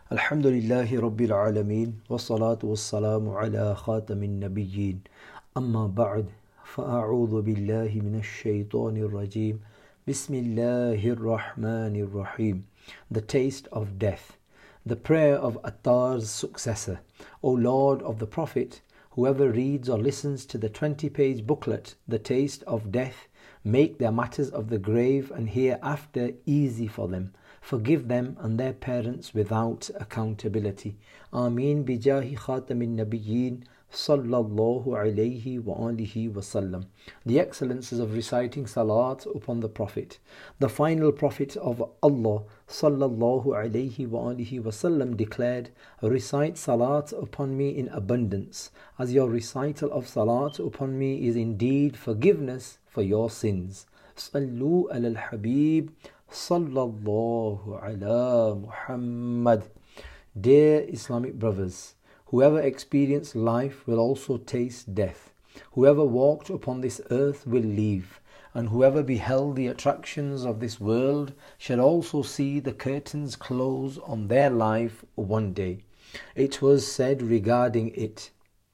Alhamdulillahi Rabbil Alameen Wassalatu wassalamu ala khatamin nabiyyin Amma ba'd Fa'a'udhu billahi minash shaytanir rajim Bismillahir Rahmanir Rahim. The taste of death. The prayer of Attar's successor. O Lord of the Prophet, whoever reads or listens to the 20-page booklet, The Taste of Death, make their matters of the grave and hereafter easy for them. Forgive them and their parents without accountability. Ameen bijahi khatamin nabiyyin sallallahu alayhi wa alihi wasallam. The excellences of reciting salat upon the Prophet, the final Prophet of Allah sallallahu alayhi wa alihi wasallam declared, recite salat upon me in abundance, as your recital of salat upon me is indeed forgiveness for your sins. Sallu ala al-habib Sallallahu ala Muhammad. Dear Islamic brothers, whoever experienced life will also taste death. Whoever walked upon this earth will leave, and whoever beheld the attractions of this world shall also see the curtains close on their life one day. It was said regarding it,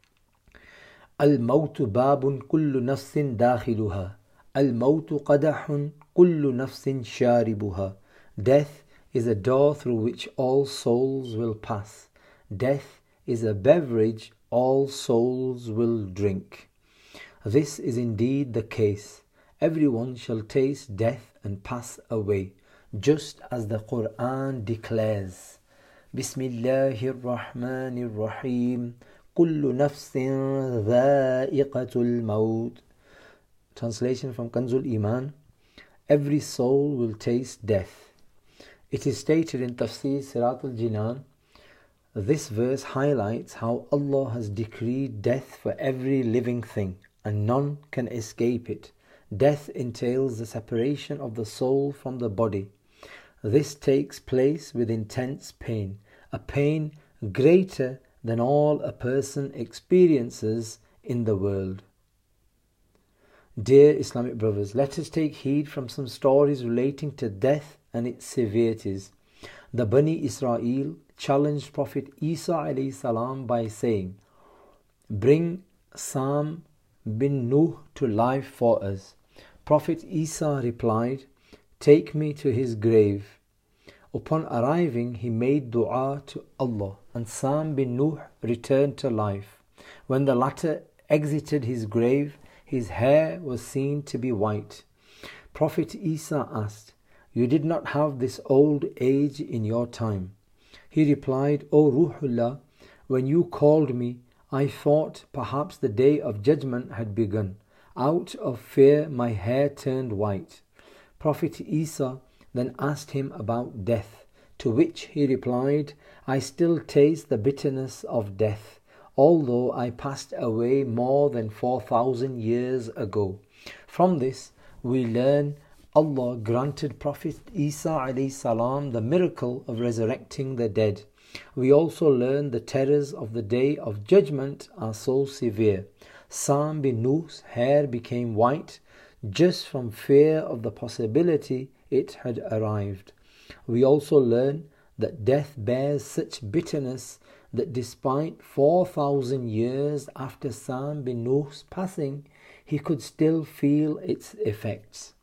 Al-mawtu babun kullu nafsin dakhiluha. Al-mawtu qadahun kullu nafsin sharibuha. Death is a door through which all souls will pass. Death is a beverage all souls will drink. This is indeed the case. Everyone shall taste death and pass away, just as the Quran declares. Bismillahir Rahmanir Rahim. Kullu nafsin dha'iqatul maut. Translation from Kanzul Iman. Every soul will taste death. It is stated in Tafsir Sirat al-Jinan. This verse highlights how Allah has decreed death for every living thing, and none can escape it. Death entails the separation of the soul from the body. This takes place with intense pain, a pain greater than all a person experiences in the world. Dear Islamic brothers, let us take heed from some stories relating to death and its severities. The Bani Israel challenged Prophet Isa alayhi salam by saying, bring Sam bin Nuh to life for us. Prophet Isa replied, take me to his grave. Upon arriving, he made dua to Allah, and Sam bin Nuh returned to life. When the latter exited his grave, his hair was seen to be white. Prophet Isa asked, you did not have this old age in your time? He replied, O Ruhullah, when you called me, I thought perhaps the day of judgment had begun. Out of fear my hair turned white. Prophet Isa then asked him about death, to which he replied, I still taste the bitterness of death, although I passed away more than 4,000 years ago. From this we learn Allah granted Prophet Isa alayhi salam the miracle of resurrecting the dead. We also learn the terrors of the day of judgment are so severe. Sam bin Nuh's hair became white just from fear of the possibility it had arrived. We also learn that death bears such bitterness that despite 4,000 years after Sam bin Nuh's passing, he could still feel its effects.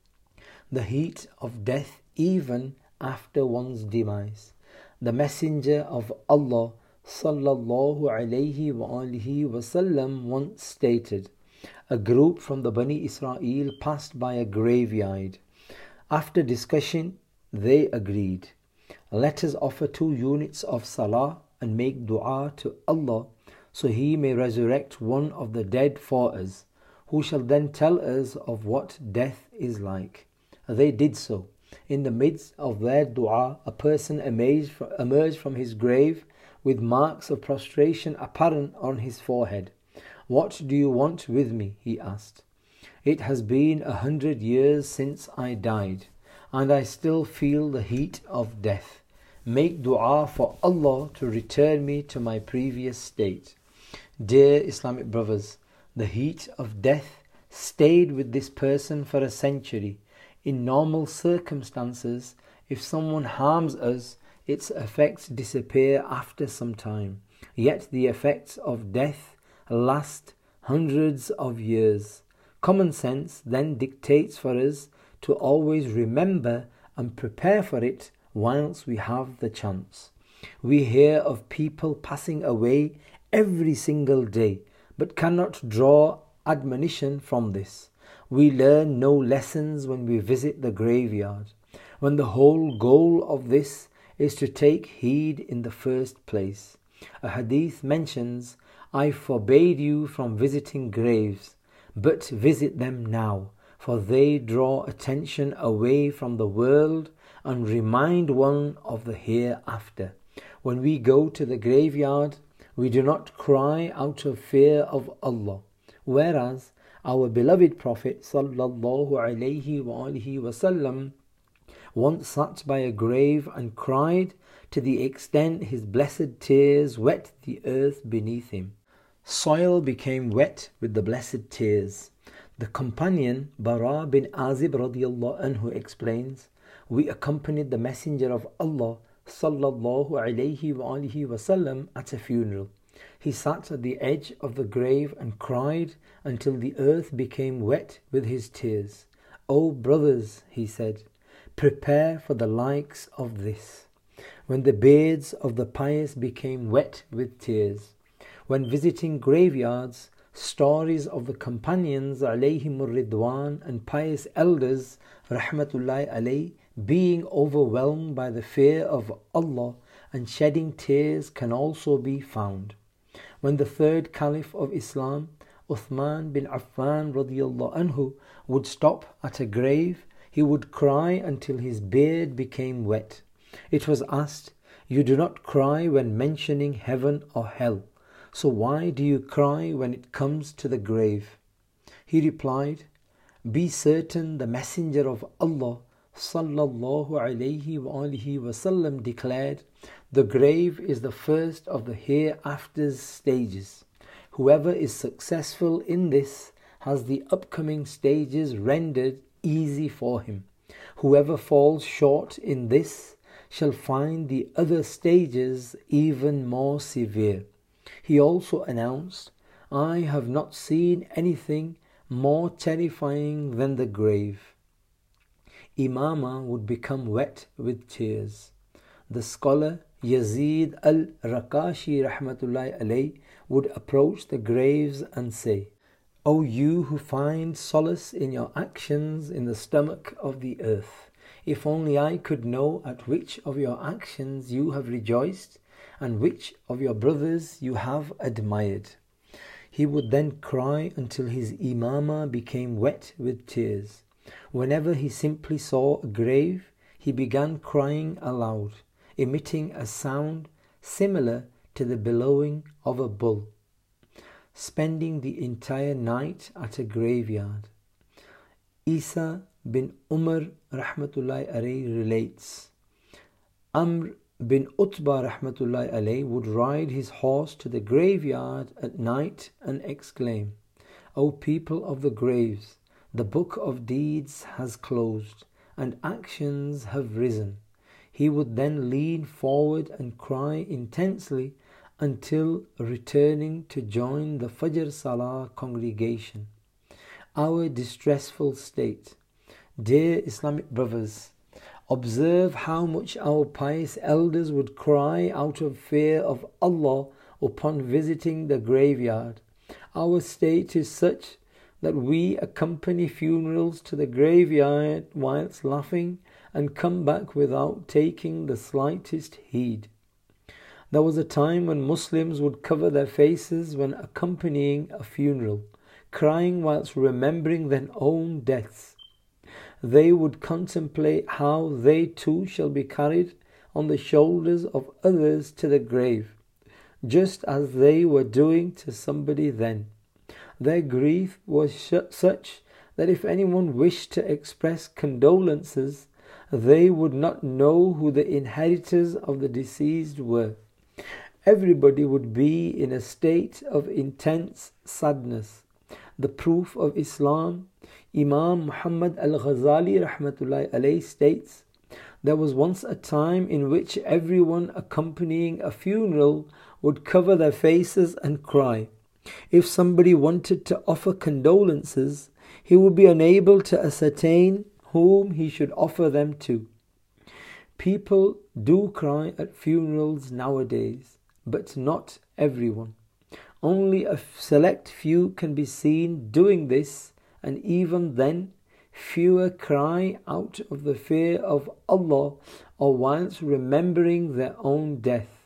The heat of death even after one's demise. The Messenger of Allah sallallahu alayhi wa alihi wasallam once stated, a group from the Bani Israel passed by a graveyard. After discussion, they agreed, let us offer 2 units of salah and make dua to Allah so He may resurrect one of the dead for us, who shall then tell us of what death is like. They did so. In the midst of their dua, a person emerged from his grave with marks of prostration apparent on his forehead. What do you want with me? He asked. It has been 100 years since I died, and I still feel the heat of death. Make dua for Allah to return me to my previous state. Dear Islamic brothers, the heat of death stayed with this person for a century. In normal circumstances, if someone harms us, its effects disappear after some time, yet the effects of death last hundreds of years. Common sense then dictates for us to always remember and prepare for it whilst we have the chance. We hear of people passing away every single day, but cannot draw admonition from this. We learn no lessons when we visit the graveyard, when the whole goal of this is to take heed in the first place. A hadith mentions, I forbade you from visiting graves, but visit them now, for they draw attention away from the world and remind one of the hereafter. When we go to the graveyard, we do not cry out of fear of Allah, whereas our beloved Prophet sallallahu alaihi wasallam once sat by a grave and cried to the extent his blessed tears wet the earth beneath him. Soil became wet with the blessed tears. The companion Bara bin Azib radiyallahu anhu explains, we accompanied the Messenger of Allah sallallahu alaihi wasallam at a funeral. He sat at the edge of the grave and cried until the earth became wet with his tears. O brothers, he said, prepare for the likes of this. When the beards of the pious became wet with tears. When visiting graveyards, stories of the companions alayhimur ridwan and pious elders rahmatullahi alayh being overwhelmed by the fear of Allah and shedding tears can also be found. When the third Caliph of Islam, Uthman bin Affan radiyallahu anhu, would stop at a grave, he would cry until his beard became wet. It was asked, you do not cry when mentioning heaven or hell, so why do you cry when it comes to the grave? He replied, be certain the Messenger of Allah sallallahu alaihi wasallam declared, the grave is the first of the hereafter's stages. Whoever is successful in this has the upcoming stages rendered easy for him. Whoever falls short in this shall find the other stages even more severe. He also announced, I have not seen anything more terrifying than the grave. Imama would become wet with tears. The scholar Yazid al-Rakashi rahmatullahi alayh would approach the graves and say, O you who find solace in your actions in the stomach of the earth, if only I could know at which of your actions you have rejoiced and which of your brothers you have admired. He would then cry until his imama became wet with tears. Whenever he simply saw a grave, he began crying aloud, emitting a sound similar to the bellowing of a bull. Spending the entire night at a graveyard. Isa bin Umar rahmatullahi alayhi relates, Amr bin Utbah rahmatullahi alayhi would ride his horse to the graveyard at night and exclaim, O people of the graves, the book of deeds has closed and actions have risen. He would then lean forward and cry intensely until returning to join the Fajr Salah congregation. Our distressful state. Dear Islamic brothers, observe how much our pious elders would cry out of fear of Allah upon visiting the graveyard. Our state is such that we accompany funerals to the graveyard whilst laughing and come back without taking the slightest heed. There was a time when Muslims would cover their faces when accompanying a funeral, crying whilst remembering their own deaths. They would contemplate how they too shall be carried on the shoulders of others to the grave, just as they were doing to somebody then. Their grief was such that if anyone wished to express condolences, they would not know who the inheritors of the deceased were. Everybody would be in a state of intense sadness. The proof of Islam, Imam Muhammad al-Ghazali rahmatullahi alayhi states, There was once a time in which everyone accompanying a funeral would cover their faces and cry. If somebody wanted to offer condolences, he would be unable to ascertain whom he should offer them to. People do cry at funerals nowadays, but not everyone. Only a select few can be seen doing this, and even then, fewer cry out of the fear of Allah or whilst remembering their own death.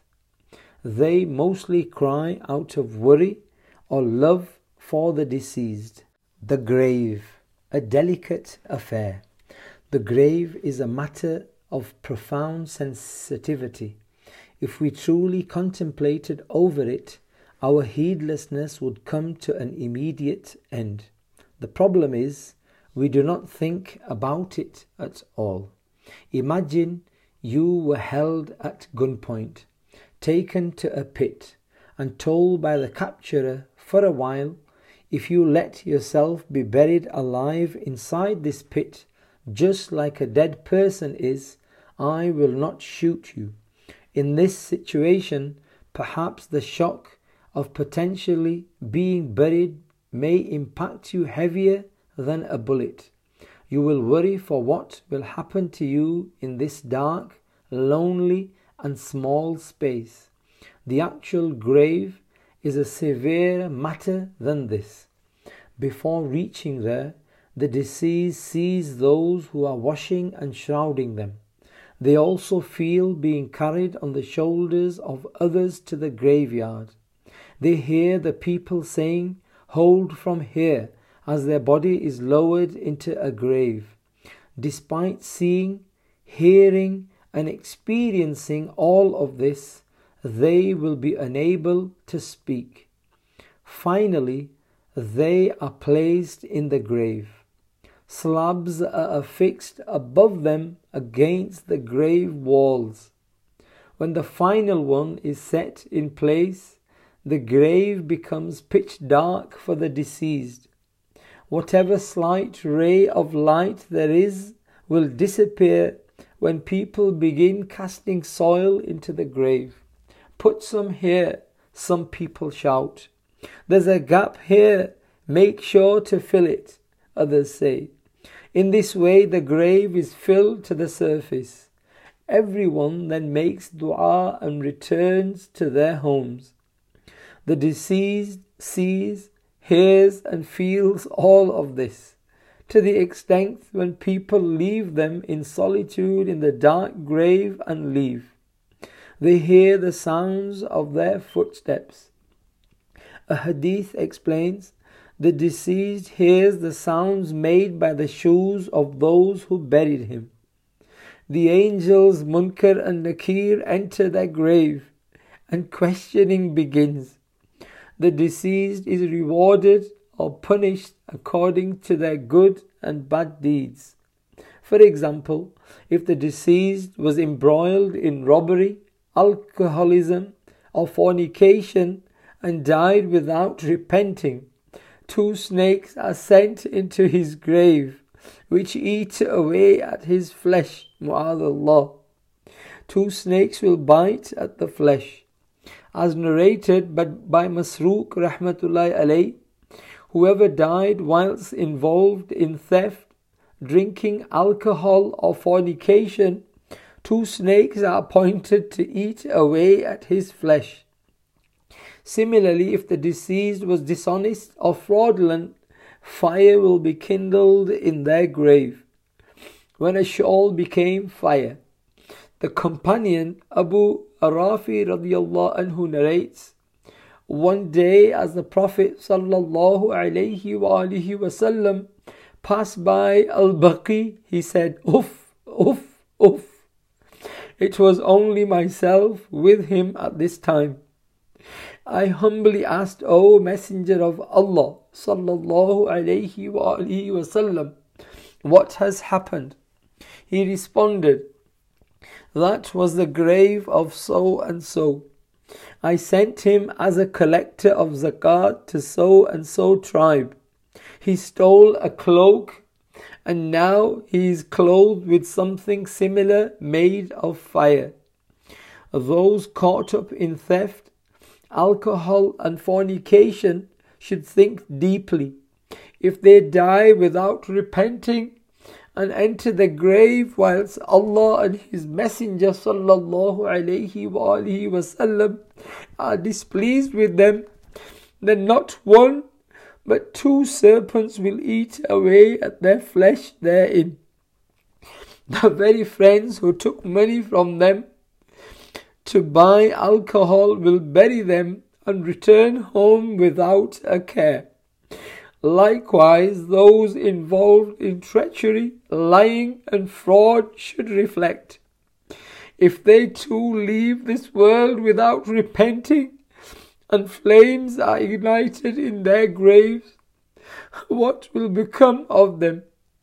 They mostly cry out of worry or love for the deceased. The grave, a delicate affair. The grave is a matter of profound sensitivity. If we truly contemplated over it, our heedlessness would come to an immediate end. The problem is, we do not think about it at all. Imagine you were held at gunpoint, taken to a pit, and told by the capturer for a while, if you let yourself be buried alive inside this pit, just like a dead person is, I will not shoot you. In this situation, perhaps the shock of potentially being buried may impact you heavier than a bullet. You will worry for what will happen to you in this dark, lonely and small space. The actual grave is a severer matter than this. Before reaching there, the deceased sees those who are washing and shrouding them. They also feel being carried on the shoulders of others to the graveyard. They hear the people saying, "Hold from here," as their body is lowered into a grave. Despite seeing, hearing and experiencing all of this, they will be unable to speak. Finally, they are placed in the grave. Slabs are affixed above them against the grave walls. When the final one is set in place, the grave becomes pitch dark for the deceased. Whatever slight ray of light there is will disappear when people begin casting soil into the grave. "Put some here," some people shout. "There's a gap here, make sure to fill it," others say. In this way, the grave is filled to the surface. Everyone then makes dua and returns to their homes. The deceased sees, hears and feels all of this, to the extent when people leave them in solitude in the dark grave and leave. They hear the sounds of their footsteps. A hadith explains, the deceased hears the sounds made by the shoes of those who buried him. The angels Munkar and Nakir enter their grave, and questioning begins. The deceased is rewarded or punished according to their good and bad deeds. For example, if the deceased was embroiled in robbery, alcoholism or fornication and died without repenting, 2 snakes are sent into his grave, which eat away at his flesh. Mu'adallah. 2 snakes will bite at the flesh. As narrated by Masruq rahmatullahi alayh, whoever died whilst involved in theft, drinking alcohol or fornication, 2 snakes are appointed to eat away at his flesh. Similarly, if the deceased was dishonest or fraudulent, fire will be kindled in their grave. When a shawl became fire, the companion Abu Arafi radiyallahu anhu narrates, one day as the Prophet sallallahu alaihi wasallam passed by Al-Baqi, he said, "Uff, uff, uff." It was only myself with him at this time. I humbly asked, "O Messenger of Allah sallallahu alaihi wasallam, what has happened?" He responded, "That was the grave of so and so. I sent him as a collector of zakat to so and so tribe. He stole a cloak and now he is clothed with something similar made of fire. Those caught up in theft, alcohol and fornication should think deeply. If they die without repenting and enter the grave whilst Allah and His Messenger sallallahu alaihi wasallam are displeased with them, then not one but two serpents will eat away at their flesh therein. The very friends who took money from them to buy alcohol will bury them and return home without a care. Likewise, those involved in treachery, lying and fraud should reflect. If they too leave this world without repenting and flames are ignited in their graves, what will become of them?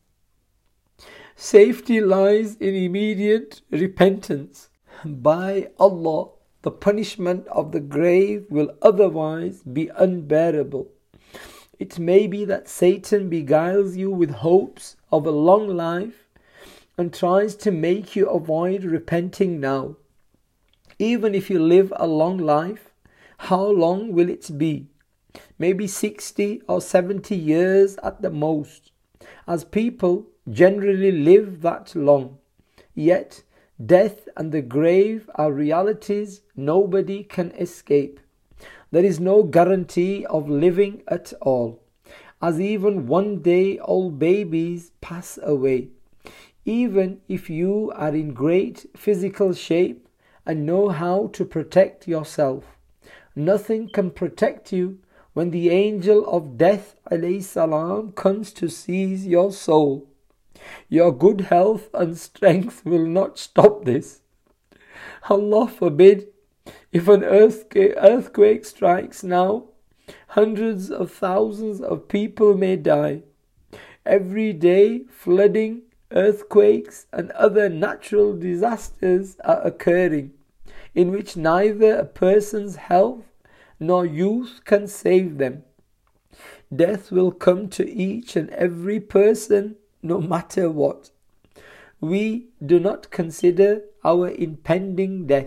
Safety lies in immediate repentance. By Allah, the punishment of the grave will otherwise be unbearable. It may be that Satan beguiles you with hopes of a long life and tries to make you avoid repenting now. Even if you live a long life, how long will it be? Maybe 60 or 70 years at the most, as people generally live that long. Yet, death and the grave are realities nobody can escape. There is no guarantee of living at all, as even one-day-old babies pass away. Even if you are in great physical shape and know how to protect yourself, nothing can protect you when the angel of death alayhi salam comes to seize your soul. Your good health and strength will not stop this. Allah forbid, if an earthquake strikes now, hundreds of thousands of people may die. Every day, flooding, earthquakes and other natural disasters are occurring, in which neither a person's health nor youth can save them. Death will come to each and every person, no matter what. We do not consider our impending death.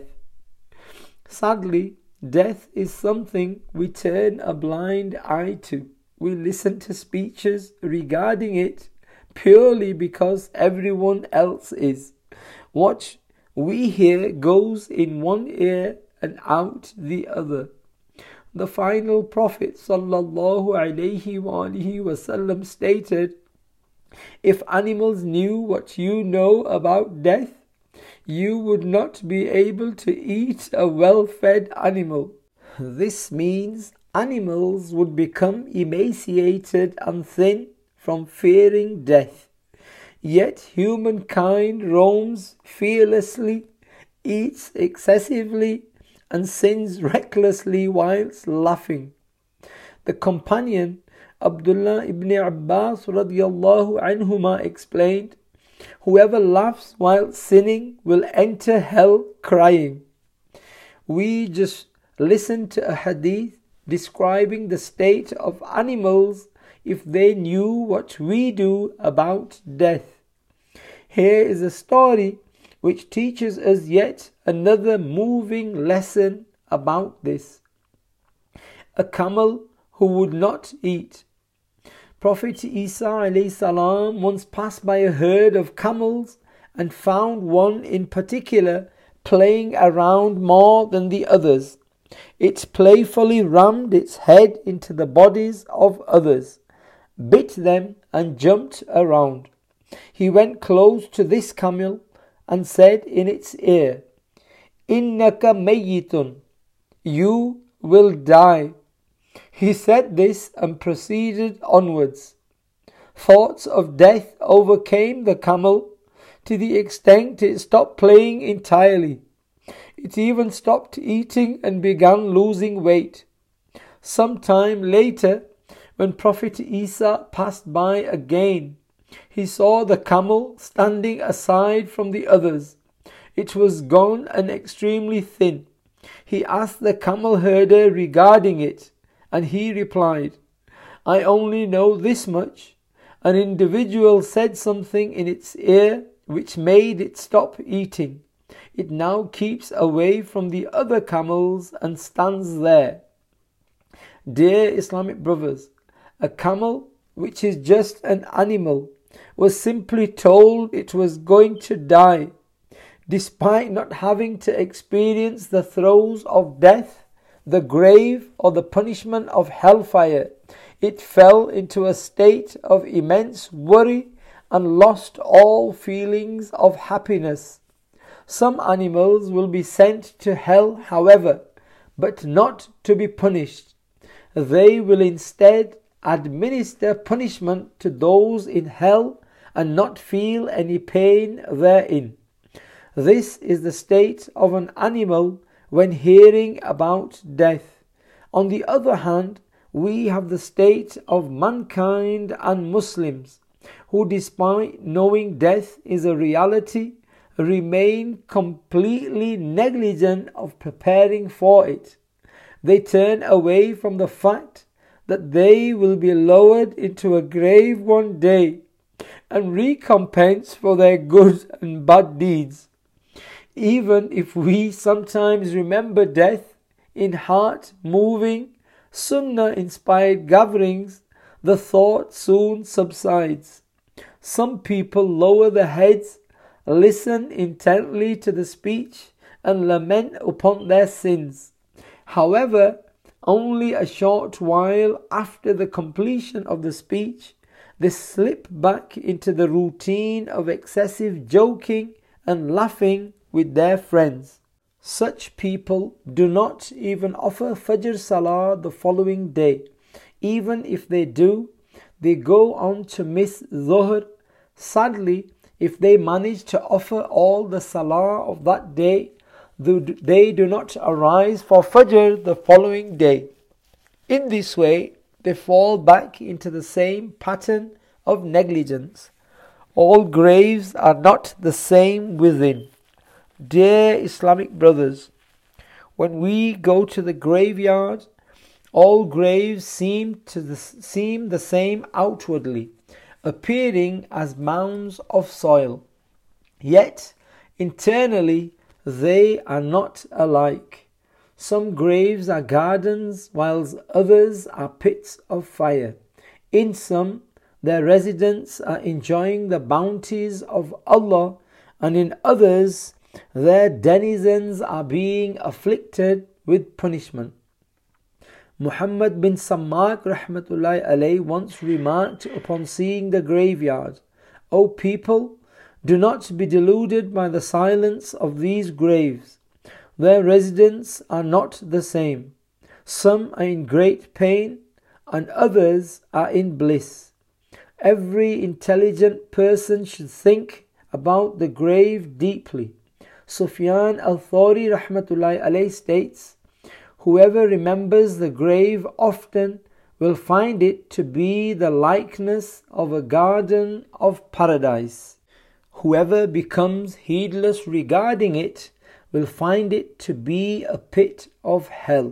Sadly, death is something we turn a blind eye to. We listen to speeches regarding it purely because everyone else is. What we hear goes in one ear and out the other. The final Prophet sallallahu alaihi wasallam stated, "If animals knew what you know about death, you would not be able to eat a well-fed animal." This means animals would become emaciated and thin from fearing death. Yet humankind roams fearlessly, eats excessively, and sins recklessly whilst laughing. The companion Abdullah ibn Abbas radiyallahu anhuma explained, "Whoever laughs while sinning will enter hell crying." We just listened to a hadith describing the state of animals if they knew what we do about death. Here is a story which teaches us yet another moving lesson about this. A camel who would not eat. Prophet Isa alayhi salam once passed by a herd of camels and found one in particular playing around more than the others. It playfully rammed its head into the bodies of others, bit them and jumped around. He went close to this camel and said in its ear, "Innaka mayyitun, you will die." He said this and proceeded onwards. Thoughts of death overcame the camel to the extent it stopped playing entirely. It even stopped eating and began losing weight. Some time later, when Prophet Isa passed by again, he saw the camel standing aside from the others. It was gone and extremely thin. He asked the camel herder regarding it, and he replied, "I only know this much. An individual said something in its ear which made it stop eating. It now keeps away from the other camels and stands there. Dear Islamic brothers, a camel, which is just an animal, was simply told it was going to die. Despite not having to experience the throes of death, the grave, or the punishment of hellfire, it fell into a state of immense worry and lost all feelings of happiness. Some animals will be sent to hell, however, but not to be punished. They will instead administer punishment to those in hell and not feel any pain therein. This is the state of an animal when hearing about death. On the other hand, we have the state of mankind and Muslims, who despite knowing death is a reality, remain completely negligent of preparing for it. They turn away from the fact that they will be lowered into a grave one day and recompensed for their good and bad deeds. Even if we sometimes remember death in heart-moving, sunnah-inspired gatherings, the thought soon subsides. Some people lower their heads, listen intently to the speech, and lament upon their sins. However, only a short while after the completion of the speech, they slip back into the routine of excessive joking and laughing with their friends. Such people do not even offer Fajr Salah the following day. Even if they do, they go on to miss Dhuhr. Sadly, if they manage to offer all the Salah of that day, they do not arise for Fajr the following day. In this way, they fall back into the same pattern of negligence. All graves are not the same within. Dear Islamic brothers, when we go to the graveyard, all graves seem the same outwardly, appearing as mounds of soil. Yet, internally, they are not alike. Some graves are gardens, whilst others are pits of fire. In some, their residents are enjoying the bounties of Allah, and in others, their denizens are being afflicted with punishment. Muhammad bin Sammak rahmatullahi alayhi once remarked upon seeing the graveyard, O people, do not be deluded by the silence of these graves. Their residents are not the same. Some are in great pain and others are in bliss. Every intelligent person should think about the grave deeply. Sufyan al-Thawri rahmatullahi alayhi states, whoever remembers the grave often will find it to be the likeness of a garden of paradise. Whoever becomes heedless regarding it will find it to be a pit of hell.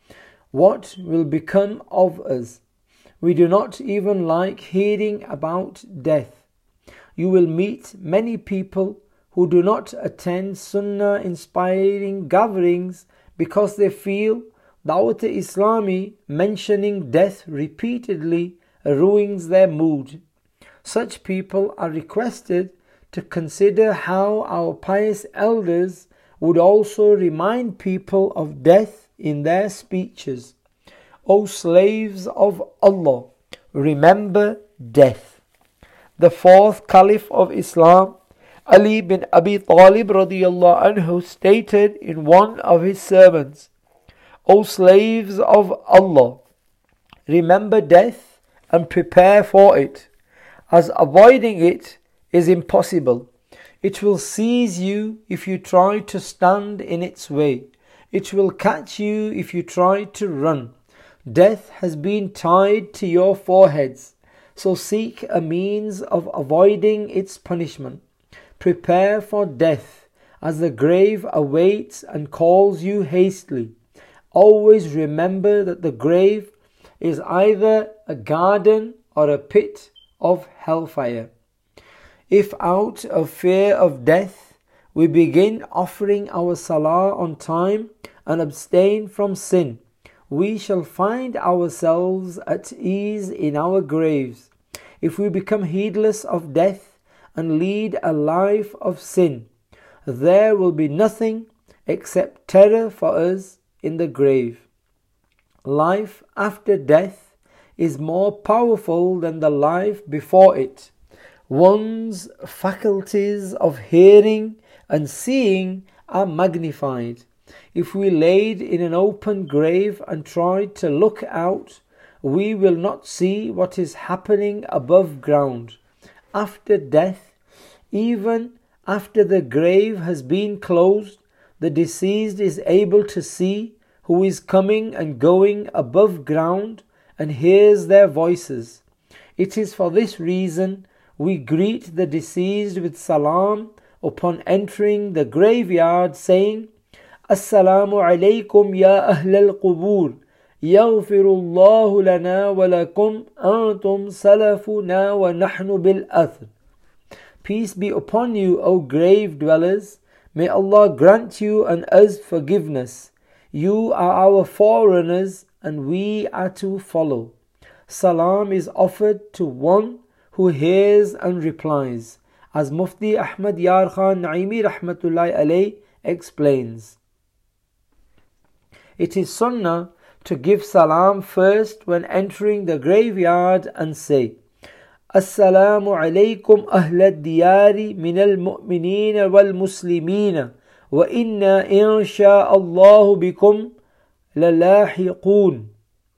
What will become of us? We do not even like hearing about death. You will meet many people who do not attend sunnah-inspiring gatherings because they feel Dawat-e-Islami mentioning death repeatedly ruins their mood. Such people are requested to consider how our pious elders would also remind people of death in their speeches. O slaves of Allah, remember death. The fourth Caliph of Islam, Ali bin Abi Talib radiyallahu anhu, stated in one of his sermons, O slaves of Allah, remember death and prepare for it, as avoiding it is impossible. It will seize you if you try to stand in its way. It will catch you if you try to run. Death has been tied to your foreheads, so seek a means of avoiding its punishment. Prepare for death, as the grave awaits and calls you hastily. Always remember that the grave is either a garden or a pit of hellfire. If out of fear of death we begin offering our salah on time and abstain from sin, we shall find ourselves at ease in our graves. If we become heedless of death and lead a life of sin, there will be nothing except terror for us in the grave. Life after death is more powerful than the life before it. One's faculties of hearing and seeing are magnified. If we laid in an open grave and tried to look out, we will not see what is happening above ground. After death, even after the grave has been closed, the deceased is able to see who is coming and going above ground and hears their voices. It is for this reason we greet the deceased with salam upon entering the graveyard, saying, Assalamu alaykum ya ahl al-qubur, yaghfirullahu lana wa lakum, antum salafuna wa nahnu bil-athr. Peace be upon you, O grave dwellers. May Allah grant you and us forgiveness. You are our forerunners and we are to follow. Salam is offered to one who hears and replies, as Mufti Ahmad Yar Khan Naimi Rahmatullahi Alayh explains. It is sunnah to give salam first when entering the graveyard and say, Assalamu alaykum ahlad diyari minal mu'mineen wal muslimeen wa inna insha'Allahu bikum lalahiqoon.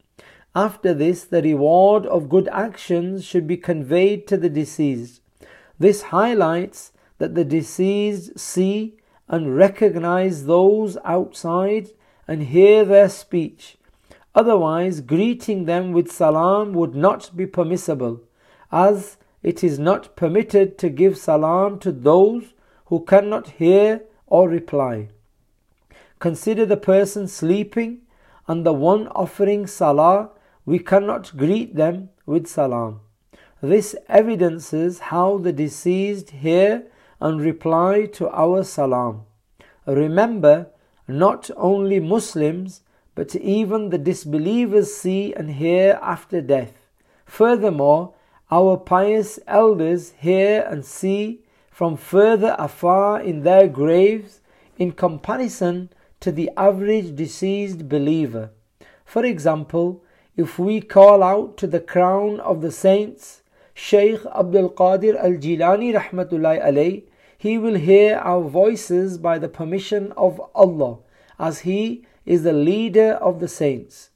After this, the reward of good actions should be conveyed to the deceased. This highlights that the deceased see and recognize those outside and hear their speech. Otherwise, greeting them with salam would not be permissible, as it is not permitted to give salam to those who cannot hear or reply. Consider the person sleeping and the one offering salah. We cannot greet them with salam. This evidences how the deceased hear and reply to our salam. Remember, not only Muslims, but even the disbelievers see and hear after death. Furthermore, our pious elders hear and see from further afar in their graves in comparison to the average deceased believer. For example, if we call out to the crown of the saints, Shaykh Abdul Qadir al-Jilani Rahmatullahi Alayh, he will hear our voices by the permission of Allah, as he is the leader of the saints.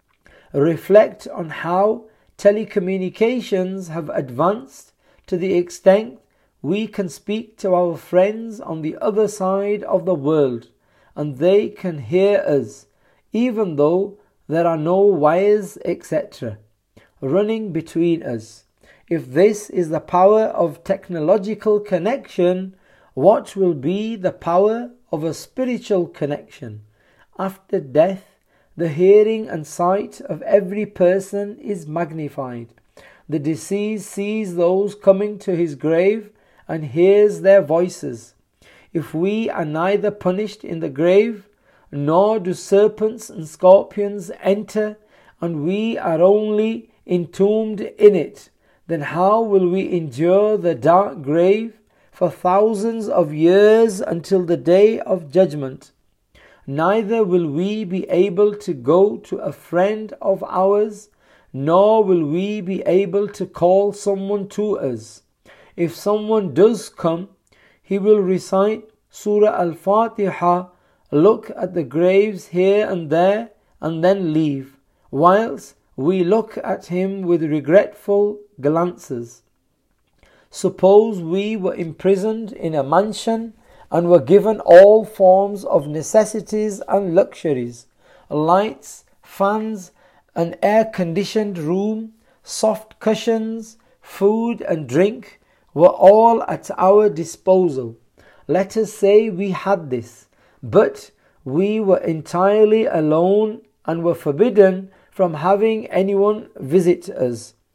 Reflect on how telecommunications have advanced to the extent we can speak to our friends on the other side of the world and they can hear us, even though there are no wires, etc., running between us. If this is the power of technological connection, what will be the power of a spiritual connection? After death, the hearing and sight of every person is magnified. The deceased sees those coming to his grave and hears their voices. If we are neither punished in the grave, nor do serpents and scorpions enter, and we are only entombed in it, then how will we endure the dark grave for thousands of years until the day of judgment? Neither will we be able to go to a friend of ours, nor will we be able to call someone to us. If someone does come, he will recite Surah Al-Fatiha, look at the graves here and there, and then leave, whilst we look at him with regretful glances. Suppose we were imprisoned in a mansion and were given all forms of necessities and luxuries, lights, fans, an air-conditioned room, soft cushions, food and drink were all at our disposal. Let us say we had this, but we were entirely alone and were forbidden from having anyone visit us.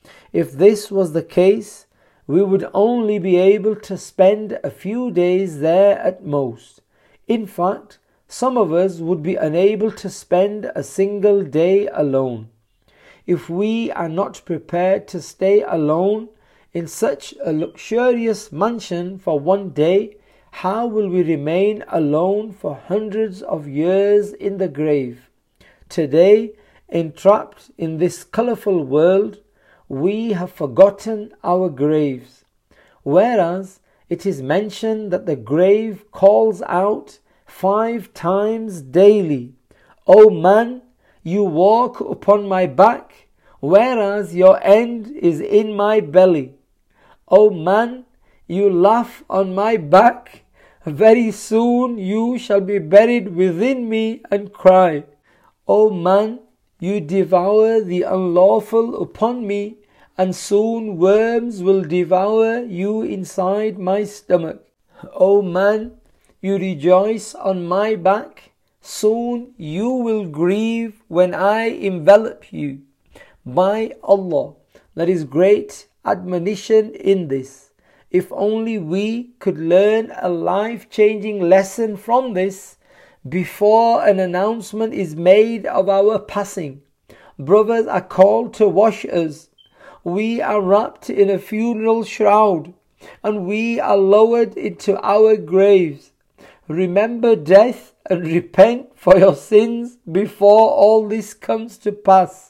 If this was the case, we would only be able to spend a few days there at most. In fact, some of us would be unable to spend a single day alone. If we are not prepared to stay alone in such a luxurious mansion for one day, how will we remain alone for hundreds of years in the grave? Today, entrapped in this colourful world, we have forgotten our graves. Whereas it is mentioned that the grave calls out 5 times daily, "O man, you walk upon my back, whereas your end is in my belly. O man, you laugh on my back, very soon you shall be buried within me and cry. O man, you devour the unlawful upon me, and soon worms will devour you inside my stomach. O man, you rejoice on my back, soon you will grieve when I envelop you." By Allah, there is great admonition in this. If only we could learn a life-changing lesson from this before an announcement is made of our passing. Brothers are called to wash us. We are wrapped in a funeral shroud, and we are lowered into our graves. Remember death and repent for your sins before all this comes to pass.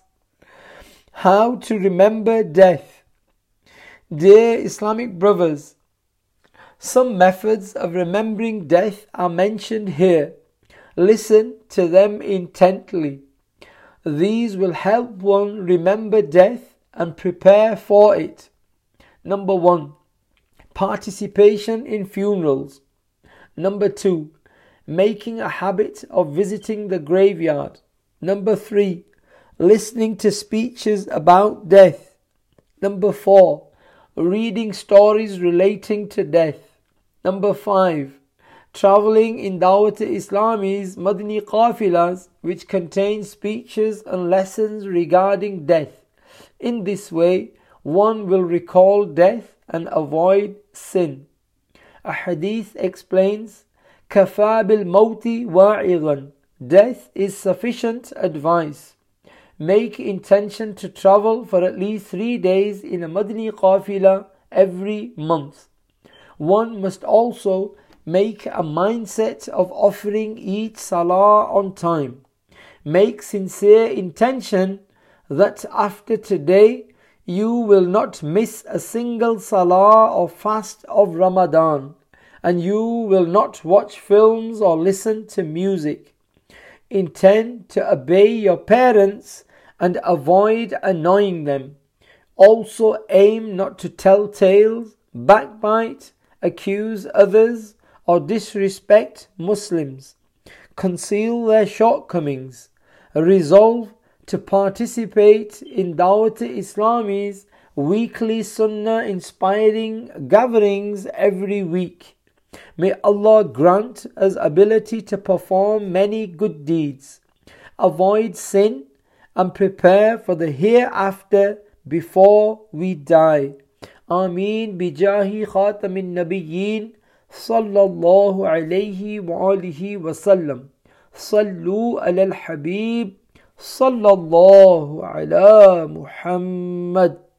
How to remember death? Dear Islamic brothers, some methods of remembering death are mentioned here. Listen to them intently. These will help one remember death and prepare for it. Number 1, participation in funerals. Number 2, making a habit of visiting the graveyard. Number 3, listening to speeches about death. Number 4, reading stories relating to death. Number 5, traveling in Dawat-e-Islami's Madani Qafilas, which contain speeches and lessons regarding death. In this way, one will recall death and avoid sin. A hadith explains, "Kafa bil mawti wa'idan." Death is sufficient advice. Make intention to travel for at least 3 days in a Madani Qafila every month. One must also make a mindset of offering each salah on time. Make sincere intention that after today you will not miss a single salah or fast of Ramadan, and you will not watch films or listen to music. Intend to obey your parents and avoid annoying them. Also aim not to tell tales, backbite, accuse others, or disrespect Muslims. Conceal their shortcomings. Resolve to participate in Dawat-e-Islami's weekly sunnah inspiring gatherings every week. May Allah grant us ability to perform many good deeds, avoid sin, and prepare for the hereafter before we die. Ameen bijahi khatamin nabiyyin sallallahu alayhi wa alihi wa sallam. Sallu ala al-habib sallallahu ala Muhammad.